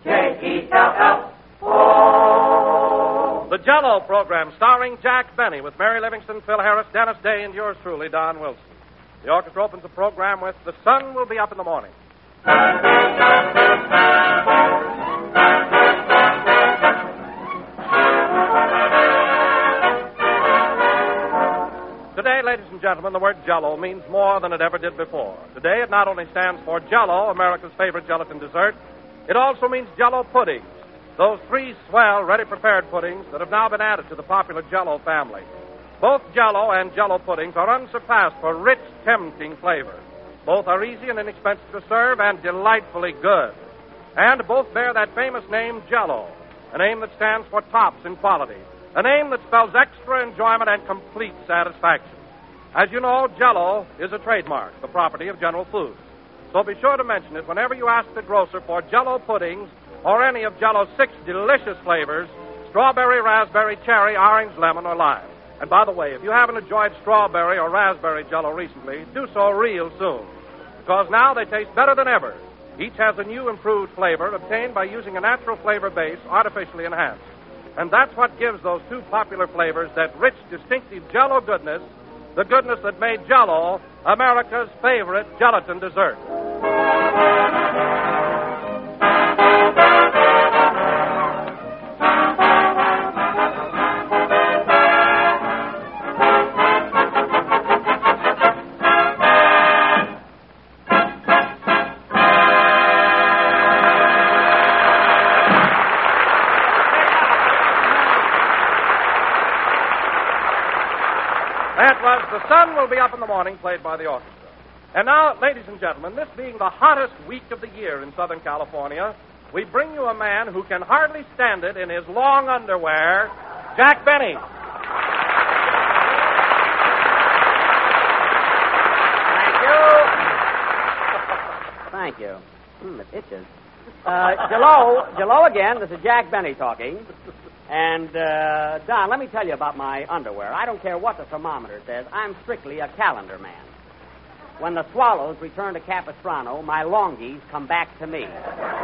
J-E-L-L-O. The Jell-O program, starring Jack Benny, with Mary Livingston, Phil Harris, Dennis Day, and yours truly, Don Wilson. The orchestra opens the program with "The Sun Will Be Up in the Morning." Today, ladies and gentlemen, the word Jell-O means more than it ever did before. Today, it not only stands for Jell-O, America's favorite gelatin dessert, it also means Jell-O puddings, those three swell, ready-prepared puddings that have now been added to the popular Jell-O family. Both Jell-O and Jell-O puddings are unsurpassed for rich, tempting flavor. Both are easy and inexpensive to serve and delightfully good. And both bear that famous name, Jell-O, a name that stands for tops in quality, a name that spells extra enjoyment and complete satisfaction. As you know, Jell-O is a trademark, the property of General Foods. So be sure to mention it whenever you ask the grocer for Jell-O puddings or any of Jell-O's 6 delicious flavors: strawberry, raspberry, cherry, orange, lemon, or lime. And by the way, if you haven't enjoyed strawberry or raspberry Jell-O recently, do so real soon, because now they taste better than ever. Each has a new improved flavor obtained by using a natural flavor base artificially enhanced. And that's what gives those two popular flavors that rich, distinctive Jell-O goodness, the goodness that made Jell-O America's favorite gelatin dessert. That was "The Sun Will Be Up in the Morning," played by the orchestra. And now, ladies and gentlemen, this being the hottest week of the year in Southern California, we bring you a man who can hardly stand it in his long underwear, Jack Benny. Thank you. It itches. Jello again. This is Jack Benny talking. And, Don, let me tell you about my underwear. I don't care what the thermometer says. I'm strictly a calendar man. When the swallows return to Capistrano, my longies come back to me.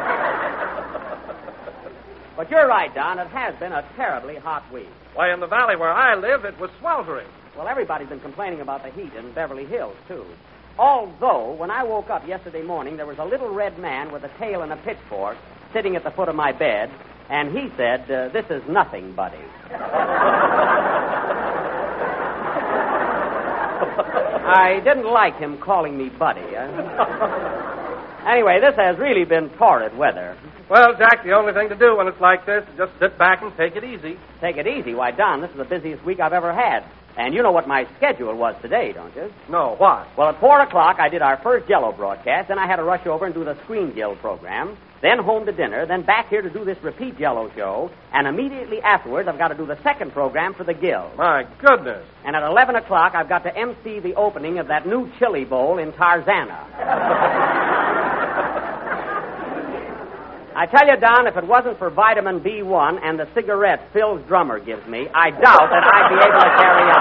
But you're right, Don. It has been a terribly hot week. Why, in the valley where I live, it was sweltering. Well, everybody's been complaining about the heat in Beverly Hills, too. Although, when I woke up yesterday morning, there was a little red man with a tail and a pitchfork sitting at the foot of my bed, and he said, "This is nothing, buddy." I didn't like him calling me buddy. Anyway, this has really been torrid weather. Well, Jack, the only thing to do when it's like this is just sit back and take it easy. Take it easy? Why, Don, this is the busiest week I've ever had. And you know what my schedule was today, don't you? No, what? Well, at 4 o'clock, I did our first Jell-O broadcast. Then I had to rush over and do the Screen Guild program. Then home to dinner. Then back here to do this repeat Jell-O show. And immediately afterwards, I've got to do the second program for the Guild. My goodness. And at 11 o'clock, I've got to MC the opening of that new chili bowl in Tarzana. I tell you, Don, if it wasn't for vitamin B1 and the cigarettes Phil's drummer gives me, I doubt that I'd be able to carry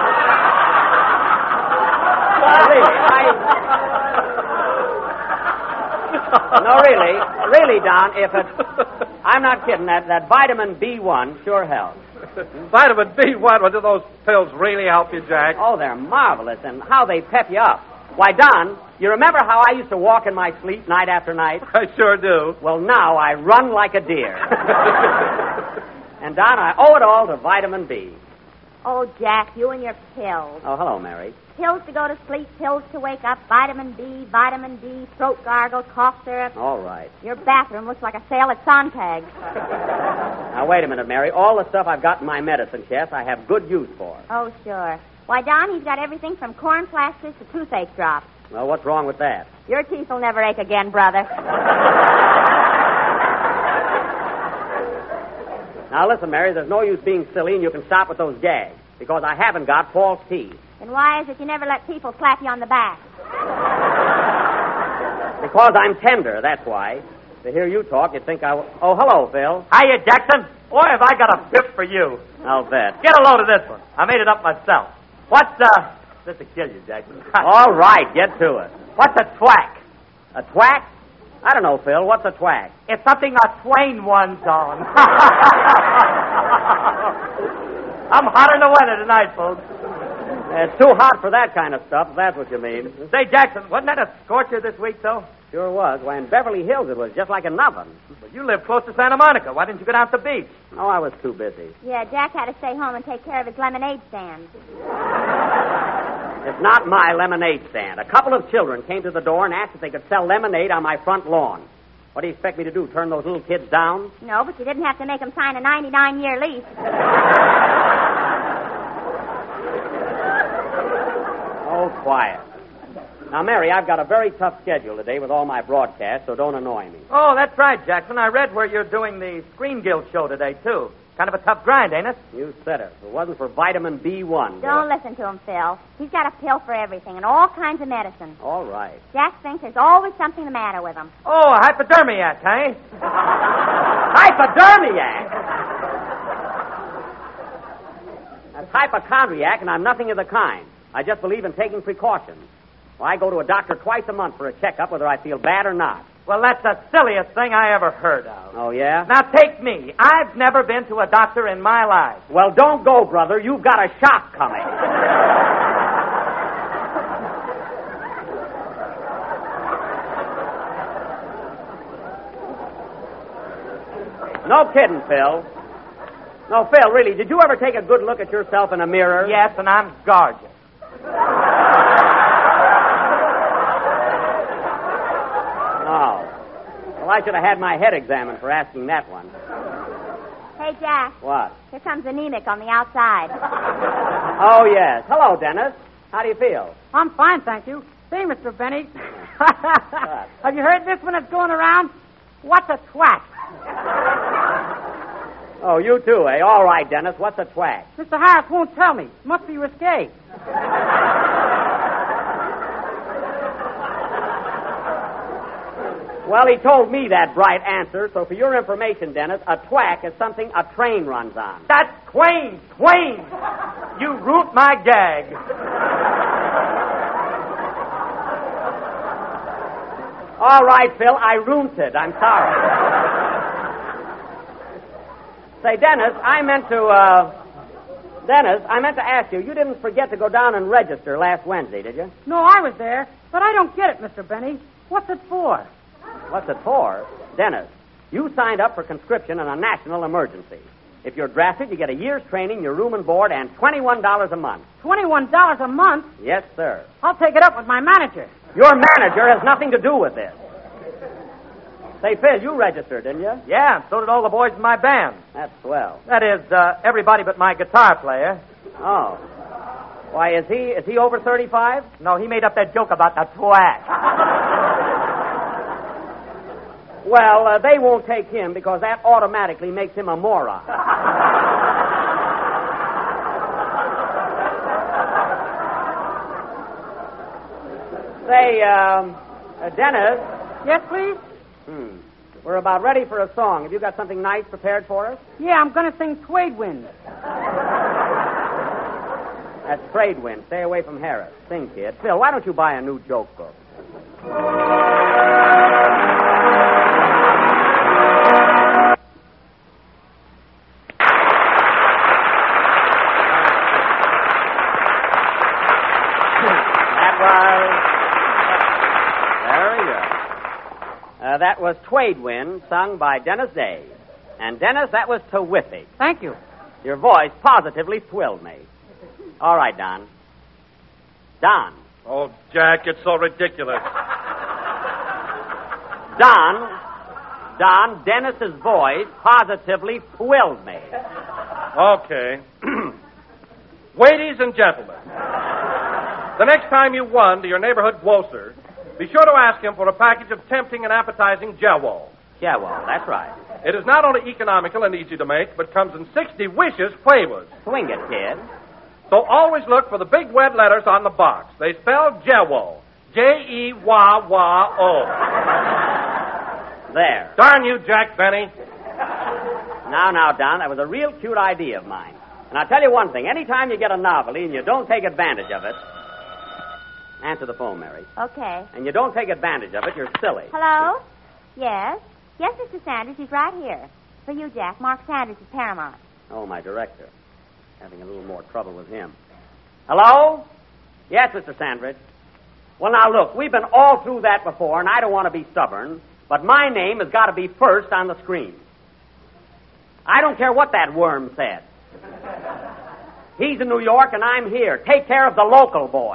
on. No, really, Don, if it... I'm not kidding, that vitamin B1 sure helps. Vitamin B1? Well, do those pills really help you, Jack? Oh, they're marvelous, and how they pep you up. Why, Don, you remember how I used to walk in my sleep night after night? I sure do. Well, now I run like a deer. And, Don, I owe it all to vitamin B. Oh, Jack, you and your pills. Oh, hello, Mary. Pills to go to sleep, pills to wake up, vitamin B, throat gargle, cough syrup. All right. Your bathroom looks like a sale at Sontag's. Now, wait a minute, Mary. All the stuff I've got in my medicine chest, I have good use for. Oh, sure. Why, Don, he's got everything from corn plasters to toothache drops. Well, what's wrong with that? Your teeth will never ache again, brother. Now, listen, Mary, there's no use being silly, and you can stop with those gags, because I haven't got false teeth. And why is it you never let people slap you on the back? Because I'm tender, that's why. To hear you talk, you'd think I... Oh, hello, Phil. Hiya, Jackson. Boy, have I got a pip for you. How's that? Get a load of this one. I made it up myself. What's, This'll kill you, Jackson. All right, get to it. What's a twack? A twack? I don't know, Phil. What's a twag? It's something a twain one's on. I'm hotter than the weather tonight, folks. It's too hot for that kind of stuff, if that's what you mean. Say, Jackson, wasn't that a scorcher this week, though? Sure was. Why, in Beverly Hills, it was just like an oven. Well, you live close to Santa Monica. Why didn't you go down to the beach? Oh, I was too busy. Yeah, Jack had to stay home and take care of his lemonade stand. It's not my lemonade stand. A couple of children came to the door and asked if they could sell lemonade on my front lawn. What do you expect me to do, turn those little kids down? No, but you didn't have to make them sign a 99-year lease. Oh, quiet. Now, Mary, I've got a very tough schedule today with all my broadcasts, so don't annoy me. Oh, that's right, Jackson. I read where you're doing the Screen Guild show today, too. Kind of a tough grind, ain't it? You said it. If it wasn't for vitamin B1. Don't listen to him, Phil. He's got a pill for everything and all kinds of medicine. All right. Jack thinks there's always something the matter with him. Oh, a hypodermiac, eh? Hypodermiac? That's hypochondriac, and I'm nothing of the kind. I just believe in taking precautions. Well, I go to a doctor twice a month for a checkup, whether I feel bad or not. Well, that's the silliest thing I ever heard of. Oh, yeah? Now, take me. I've never been to a doctor in my life. Well, don't go, brother. You've got a shock coming. No kidding, Phil. No, Phil, really, did you ever take a good look at yourself in a mirror? Yes, and I'm gorgeous. Oh. Well, I should have had my head examined for asking that one. Hey, Jack. What? Here comes Anemic on the outside. Oh, yes. Hello, Dennis. How do you feel? I'm fine, thank you. Say, Mr. Benny, have you heard this one that's going around? What's a twat? Oh, you too, eh? All right, Dennis. What's a twag? Mr. Harris won't tell me. Must be risque. Well, he told me that bright answer, so for your information, Dennis, a twack is something a train runs on. That's Twain! You root my gag. All right, Phil, I ruined. I'm sorry. Say, Dennis, I meant to ask you, you didn't forget to go down and register last Wednesday, did you? No, I was there, but I don't get it, Mr. Benny. What's it for? What's it for? Dennis, you signed up for conscription in a national emergency. If you're drafted, you get a year's training, your room and board, and $21 a month. $21 a month? Yes, sir. I'll take it up with my manager. Your manager has nothing to do with this. Say, Phil, you registered, didn't you? Yeah, and so did all the boys in my band. That's swell. That is, everybody but my guitar player. Oh. Why, is he over 35? No, he made up that joke about the twat. Well, they won't take him because that automatically makes him a moron. Say, Dennis. Yes, please? We're about ready for a song. Have you got something nice prepared for us? Yeah, I'm going to sing Trade Wind. That's Trade Wind. Stay away from Harris. Sing, kid. Phil, why don't you buy a new joke book? That was Trade Wind, sung by Dennis Day. And, Dennis, that was terrific. Thank you. Your voice positively thrilled me. All right, Don. Don. Oh, Jack, it's so ridiculous. Don, Dennis's voice positively thrilled me. Okay. Ladies and gentlemen, the next time you run to your neighborhood grocer, be sure to ask him for a package of tempting and appetizing Jello. Yeah, well, that's right. It is not only economical and easy to make, but comes in 60 wishes flavors. Swing it, kid. So always look for the big red letters on the box. They spell Jello. J-E-W-W-O. There. Darn you, Jack Benny. Now, Don, that was a real cute idea of mine. And I'll tell you one thing. Anytime you get a novelty and you don't take advantage of it, answer the phone, Mary. Okay. And you don't take advantage of it, you're silly. Hello? Yes? Yes, Mr. Sanders, he's right here. For you, Jack. Mark Sanders is Paramount. Oh, my director. Having a little more trouble with him. Hello? Yes, Mr. Sandridge. Well, now, look, we've been all through that before, and I don't want to be stubborn, but my name has got to be first on the screen. I don't care what that worm said. He's in New York, and I'm here. Take care of the local boy.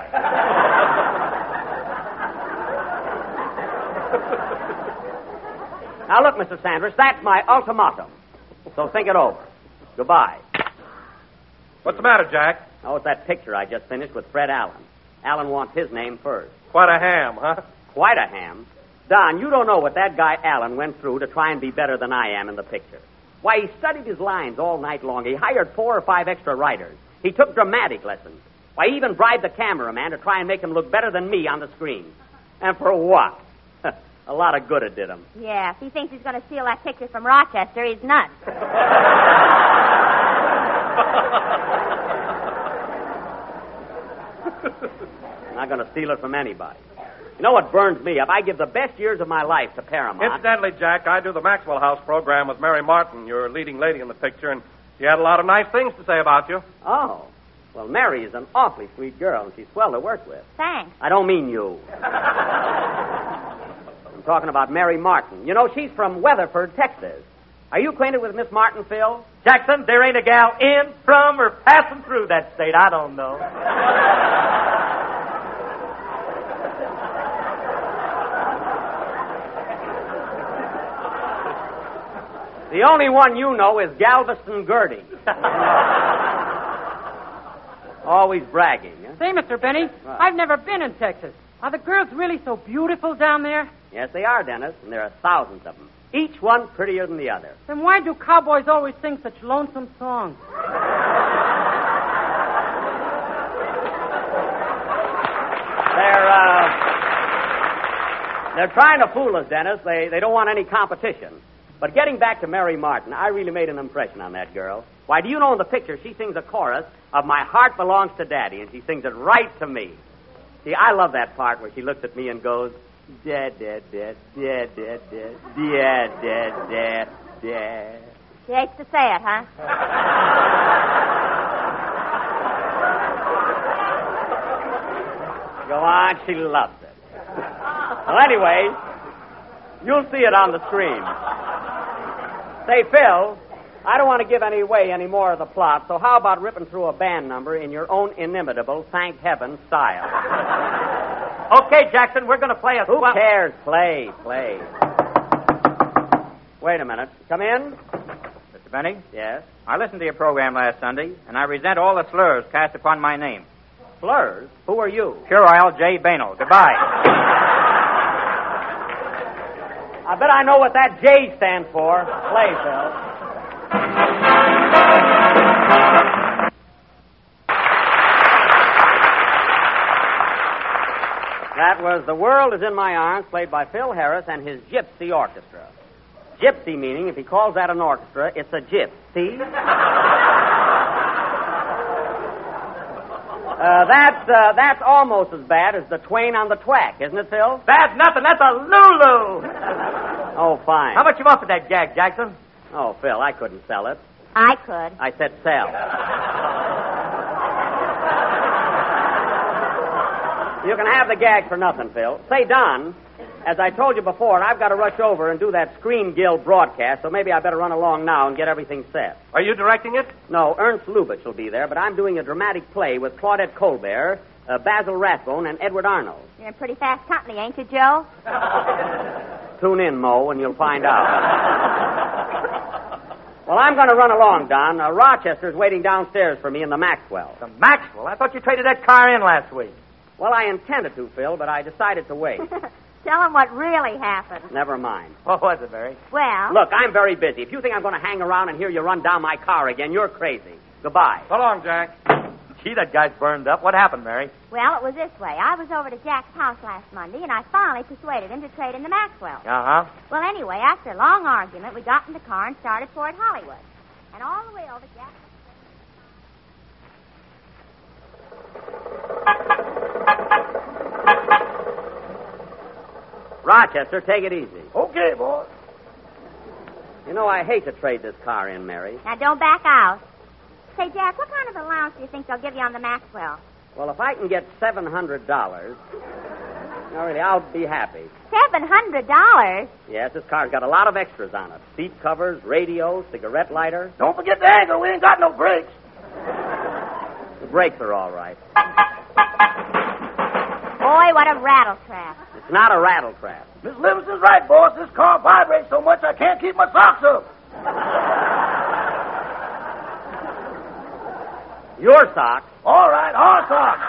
Now, look, Mr. Sanders, that's my ultimatum. So think it over. Goodbye. What's the matter, Jack? Oh, it's that picture I just finished with Fred Allen. Allen wants his name first. Quite a ham, huh? Quite a ham. Don, you don't know what that guy Allen went through to try and be better than I am in the picture. Why, he studied his lines all night long. He hired 4 or 5 extra writers. He took dramatic lessons. Why, he even bribed the cameraman to try and make him look better than me on the screen. And for what? A lot of good it did him. Yeah, if he thinks he's going to steal that picture from Rochester, he's nuts. I'm not going to steal it from anybody. You know what burns me up? I give the best years of my life to Paramount. Incidentally, Jack, I do the Maxwell House program with Mary Martin, your leading lady in the picture, and she had a lot of nice things to say about you. Oh. Well, Mary is an awfully sweet girl, and she's swell to work with. Thanks. I don't mean you. I'm talking about Mary Martin. You know, she's from Weatherford, Texas. Are you acquainted with Miss Martin, Phil? Jackson, there ain't a gal in, from, or passing through that state I don't know. The only one you know is Galveston Gertie. Always bragging, huh? Say, Mr. Benny, I've never been in Texas. Are the girls really so beautiful down there? Yes, they are, Dennis, and there are thousands of them. Each one prettier than the other. Then why do cowboys always sing such lonesome songs? They're trying to fool us, Dennis. They don't want any competition. But getting back to Mary Martin, I really made an impression on that girl. Why, do you know in the picture she sings a chorus of My Heart Belongs to Daddy, and she sings it right to me. See, I love that part where she looks at me and goes, Dad, Dad, Dad, Dad, Dad, Dad, Dad, Dad, Dad, Dad. She hates to say it, huh? Go on, she loves it. Well, anyway, you'll see it on the screen. Say, Phil, I don't want to give away any more of the plot, so how about ripping through a band number in your own inimitable Thank Heaven style? Okay, Jackson, we're going to play a... Who cares? Play. Wait a minute. Come in. Mr. Benny? Yes? I listened to your program last Sunday, and I resent all the slurs cast upon my name. Slurs? Who are you? Puerile J. Banel. Goodbye. I bet I know what that J stands for. Play, Phil. That was The World Is in My Arms, played by Phil Harris and his Gypsy Orchestra. Gypsy meaning, if he calls that an orchestra, it's a gyp. See? That's almost as bad as the Twain on the Twack, isn't it, Phil? That's nothing. That's a Lulu. Oh, fine. How much you want for that gag, Jackson? Oh, Phil, I couldn't sell it. I could. I said sell. You can have the gag for nothing, Phil. Say, Don, as I told you before, I've got to rush over and do that Screen Guild broadcast, so maybe I better run along now and get everything set. Are you directing it? No, Ernst Lubitsch will be there, but I'm doing a dramatic play with Claudette Colbert, Basil Rathbone, and Edward Arnold. You're in pretty fast company, ain't you, Joe? Tune in, Mo, and you'll find out. Well, I'm going to run along, Don. Rochester's waiting downstairs for me in the Maxwell. The Maxwell? I thought you traded that car in last week. Well, I intended to, Phil, but I decided to wait. Tell him what really happened. Never mind. What was it, Barry? Well... Look, I'm very busy. If you think I'm going to hang around and hear you run down my car again, you're crazy. Goodbye. So long, Jack. Gee, that guy's burned up. What happened, Mary? Well, it was this way. I was over to Jack's house last Monday, and I finally persuaded him to trade in the Maxwell. Uh-huh. Well, anyway, after a long argument, we got in the car and started toward Hollywood. And all the way over, Jack... Rochester, take it easy. Okay. Okay, boss. You know, I hate to trade this car in, Mary. Now, don't back out. Say, Jack, what kind of allowance do you think they'll give you on the Maxwell? Well, if I can get $700, really, I'll be happy. $700? Yes, this car's got a lot of extras on it. Seat covers, radio, cigarette lighter. Don't forget the anchor. We ain't got no brakes. The brakes are all right. Boy, what a rattletrap. It's not a rattletrap. Miss Livingston's right, boss. This car vibrates so much I can't keep my socks up. Your socks? All right, our socks.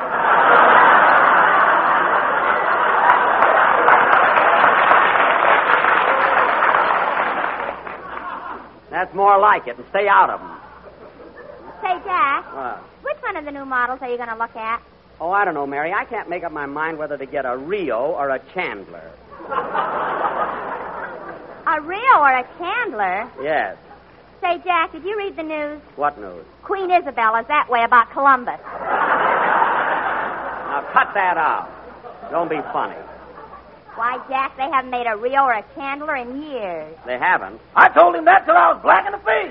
That's more like it, and stay out of them. Say, Jack, What? which one of the new models are you going to look at? Oh, I don't know, Mary. I can't make up my mind whether to get a Rio or a Chandler. A Rio or a Chandler? Yes. Say, Jack, did you read the news? What news? Queen Isabella's that way about Columbus. Now, cut that out. Don't be funny. Why, Jack, they haven't made a Rio or a Chandler in years. They haven't. I told him that till I was black in the face.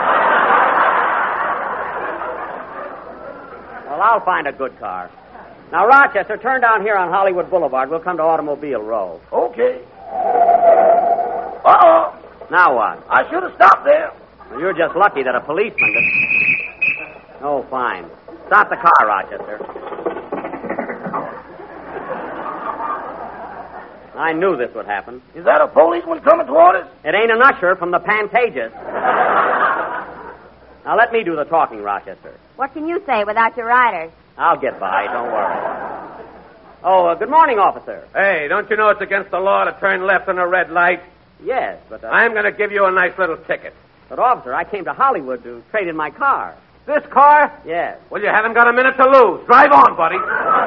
Well, I'll find a good car. Now, Rochester, turn down here on Hollywood Boulevard. We'll come to Automobile Row. Okay. Uh-oh. Now what? I should have stopped there. Well, you're just lucky that a policeman did... Oh, fine. Stop the car, Rochester. I knew this would happen. Is that a policeman coming toward us? It ain't an usher from the Pantages. Now, let me do the talking, Rochester. What can you say without your riders? I'll get by. Don't worry. Oh, good morning, officer. Hey, don't you know it's against the law to turn left on a red light? Yes, but... I'm going to give you a nice little ticket. But, officer, I came to Hollywood to trade in my car. This car? Yes. Well, you haven't got a minute to lose. Drive on, buddy.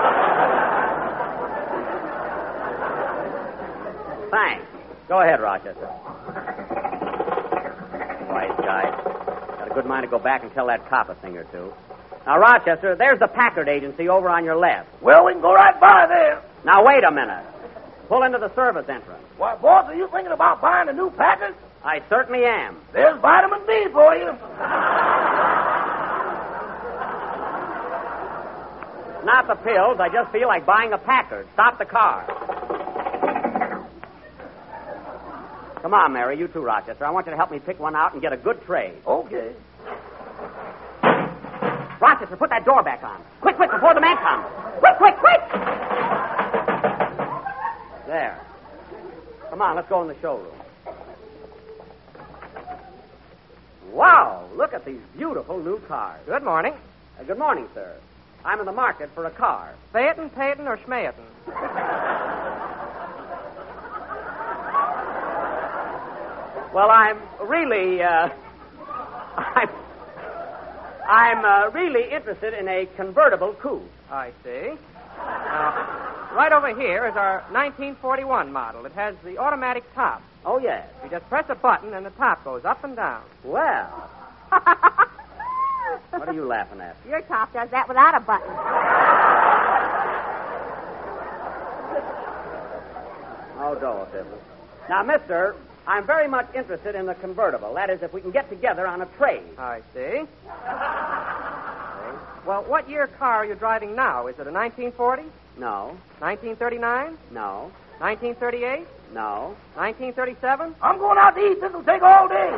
Thanks. Go ahead, Rochester. Wise guy. Got a good mind to go back and tell that cop a thing or two. Now, Rochester, there's the Packard agency over on your left. Well, we can go right by there. Now, wait a minute. Pull into the service entrance. Why, boss, are you thinking about buying a new Packard? I certainly am. There's vitamin B for you. Not the pills. I just feel like buying a Packard. Stop the car. Come on, Mary. You too, Rochester. I want you to help me pick one out and get a good trade. Okay. Rochester, put that door back on. Quick, quick, before the man comes. Quick, quick, quick! There. Come on, let's go in the showroom. Wow, look at these beautiful new cars. Good morning. Good morning, sir. I'm in the market for a car. Phaeton, Peyton, or Schmayeton? Well, I'm really, I'm really interested in a convertible coupe. I see. Now, right over here is our 1941 model. It has the automatic top. Oh, yes. You just press a button and the top goes up and down. Well, what are you laughing at? Your top does that without a button. Oh, Dorothy. Now, mister, I'm very much interested in the convertible. That is, if we can get together on a trade. I see. Well, what year car are you driving now? Is it a 1940? No. 1939? No. 1938? No. 1937? I'm going out to eat. This will take all day.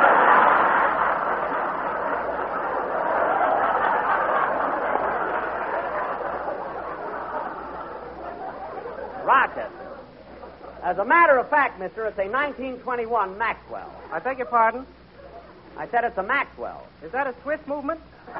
Rochester. As a matter of fact, mister, it's a 1921 Maxwell. I beg your pardon? I said it's a Maxwell. Is that a Swiss movement?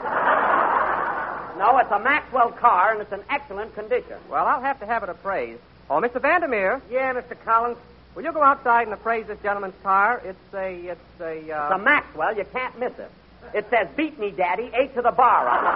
No, it's a Maxwell car, and it's in excellent condition. Well, I'll have to have it appraised. Oh, Mr. Vandermeer. Yeah, Mr. Collins? Will you go outside and appraise this gentleman's car? It's a It's a Maxwell. You can't miss it. It says, "Beat me, Daddy, 8 to the bar." On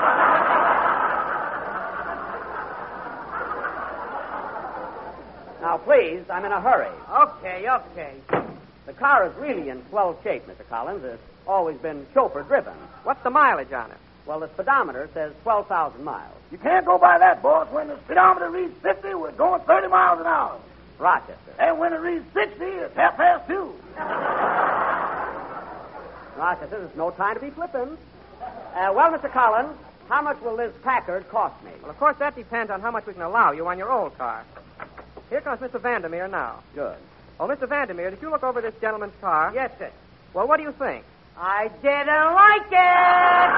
it. Now, please, I'm in a hurry. Okay. The car is really in swell shape, Mr. Collins. It's always been chauffeur-driven. What's the mileage on it? Well, the speedometer says 12,000 miles. You can't go by that, boss. When the speedometer reads 50, we're going 30 miles an hour. Rochester. And when it reads 60, it's 2:30. Rochester, there's no time to be flipping. Well, Mr. Collins, how much will this Packard cost me? Well, of course, that depends on how much we can allow you on your old car. Here comes Mr. Vandermeer now. Good. Oh, Mr. Vandermeer, did you look over this gentleman's car? Yes, sir. Well, what do you think? I didn't like it.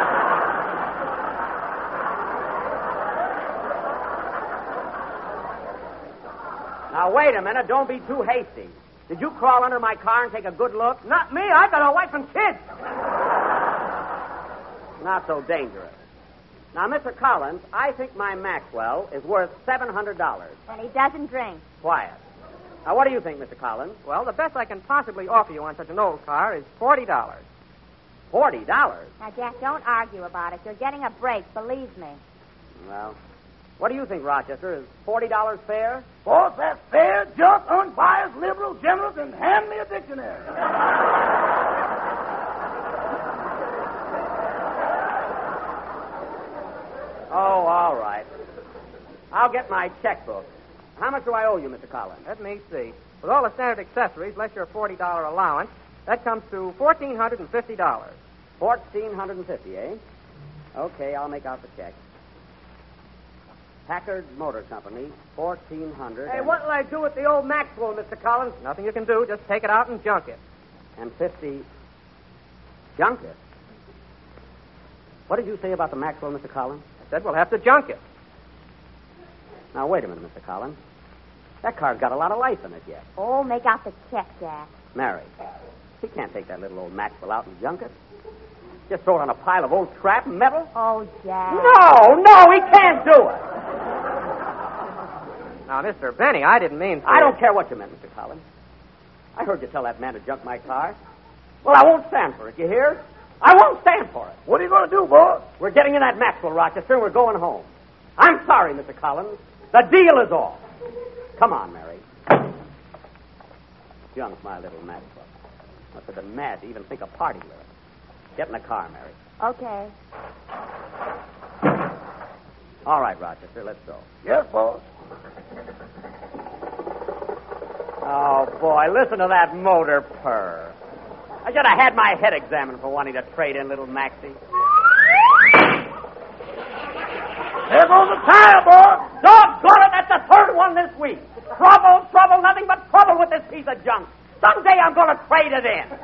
Now, wait a minute. Don't be too hasty. Did you crawl under my car and take a good look? Not me. I got a wife and kids. Not so dangerous. Now, Mr. Collins, I think my Maxwell is worth $700. And he doesn't drink. Quiet. Now, what do you think, Mr. Collins? Well, the best I can possibly offer you on such an old car is $40. $40? Now, Jack, don't argue about it. You're getting a break, believe me. Well, what do you think, Rochester? Is $40 fair? Boss, that's fair, just, unbiased, liberal, generous, and hand me a dictionary. Oh, all right. I'll get my checkbook. How much do I owe you, Mr. Collins? Let me see. With all the standard accessories, less your $40 allowance, that comes to $1,450. $1,450, eh? Okay, I'll make out the check. Packard Motor Company, $1,400. Hey, what'll I do with the old Maxwell, Mr. Collins? Nothing you can do. Just take it out and junk it. And 50. Junk it? What did you say about the Maxwell, Mr. Collins? I said we'll have to junk it. Now, wait a minute, Mr. Collins. That car's got a lot of life in it yet. Oh, make out the check, Jack. Mary, he can't take that little old Maxwell out and junk it. Just throw it on a pile of old scrap and metal. Oh, Jack. No, he can't do it. Now, Mr. Benny, I didn't mean to... I don't care what you meant, Mr. Collins. I heard you tell that man to junk my car. Well, I won't stand for it, you hear? I won't stand for it. What are you going to do, boss? We're getting in that Maxwell, Rochester, and we're going home. I'm sorry, Mr. Collins. The deal is off. Come on, Mary. Junk my little Maxwell. Must have been mad to even think of parting with it. Get in the car, Mary. Okay. All right, Rochester, let's go. Yes, boss. Oh, boy, listen to that motor purr. I should have had my head examined for wanting to trade in little Maxie. There goes the tire, boss. Doggone it, that's the third one this week. Trouble, nothing but trouble with this piece of junk. Someday I'm going to trade it in.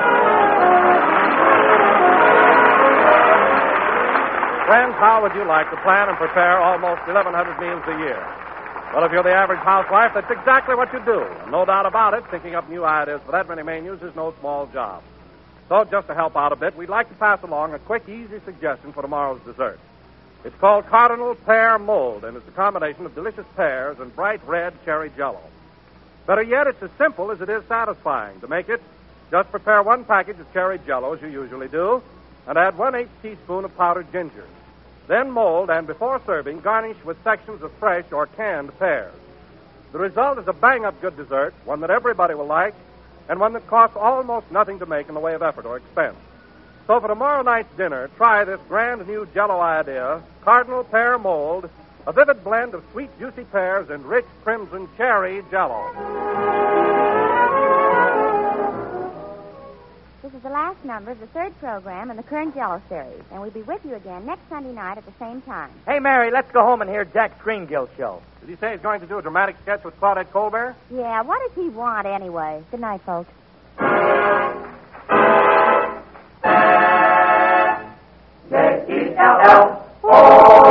Friends, how would you like to plan and prepare almost 1,100 meals a year? Well, if you're the average housewife, that's exactly what you do. And no doubt about it, thinking up new ideas for that many menus is no small job. So, just to help out a bit, we'd like to pass along a quick, easy suggestion for tomorrow's dessert. It's called Cardinal Pear Mold, and it's a combination of delicious pears and bright red cherry jello. Better yet, it's as simple as it is satisfying. To make it, just prepare one package of cherry jello, as you usually do, and add 1/8 teaspoon of powdered ginger. Then mold, and before serving, garnish with sections of fresh or canned pears. The result is a bang-up good dessert, one that everybody will like, and one that costs almost nothing to make in the way of effort or expense. So for tomorrow night's dinner, try this grand new jello idea, Cardinal Pear Mold, a vivid blend of sweet, juicy pears and rich crimson cherry jello. This is the last number of the third program in the current Jello series, and we'll be with you again next Sunday night at the same time. Hey, Mary, let's go home and hear Jack Greengill show. Did he say he's going to do a dramatic sketch with Claudette Colbert? Yeah, what does he want anyway? Good night, folks. J-E-L-L-O